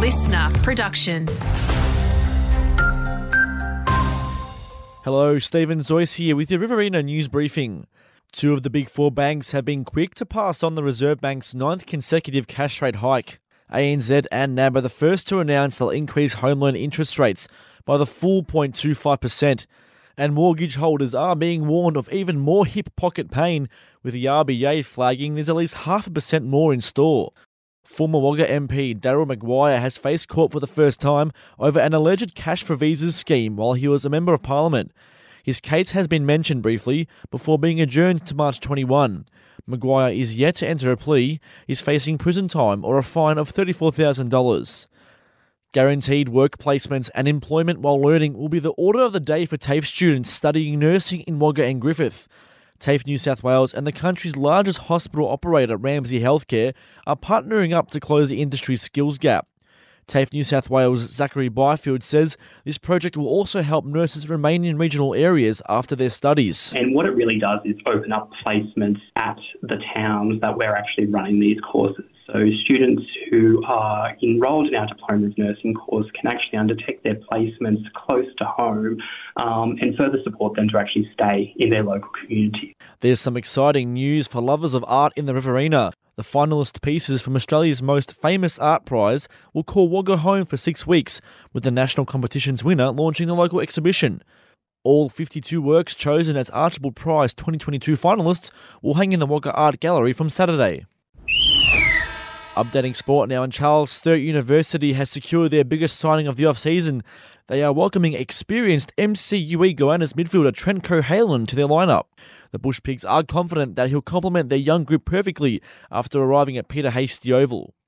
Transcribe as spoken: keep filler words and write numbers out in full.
listener production. Hello, Stephen Zoyce here with your Riverina News Briefing. Two of the big four banks have been quick to pass on the Reserve Bank's ninth consecutive cash rate hike. A N Z and NAB are the first to announce they'll increase home loan interest rates by the full zero point two five percent. And mortgage holders are being warned of even more hip pocket pain, with the R B A flagging there's at least half a percent more in store. Former Wagga M P Daryl Maguire has faced court for the first time over an alleged cash for visas scheme while he was a Member of Parliament. His case has been mentioned briefly before being adjourned to March twenty-first. Maguire is yet to enter a plea. He's facing prison time or a fine of thirty-four thousand dollars. Guaranteed work placements and employment while learning will be the order of the day for TAFE students studying nursing in Wagga and Griffith. TAFE New South Wales and the country's largest hospital operator, Ramsay Healthcare, are partnering up to close the industry's skills gap. TAFE New South Wales' Zachary Byfield says this project will also help nurses remain in regional areas after their studies. And what it really does is open up placements at the towns that we're actually running these courses. So students who are enrolled in our Diploma of Nursing course can actually undertake their placements close to home um, and further support them to actually stay in their local community. There's some exciting news for lovers of art in the Riverina. The finalist pieces from Australia's most famous art prize will call Wagga home for six weeks, with the national competition's winner launching the local exhibition. All fifty-two works chosen as Archibald Prize twenty twenty-two finalists will hang in the Wagga Art Gallery from Saturday. Updating sport now, and Charles Sturt University has secured their biggest signing of the off-season. They are welcoming experienced M C U E Goannas midfielder Trent Cohalan to their lineup. The Bush Pigs are confident that he'll complement their young group perfectly after arriving at Peter Hasty Oval.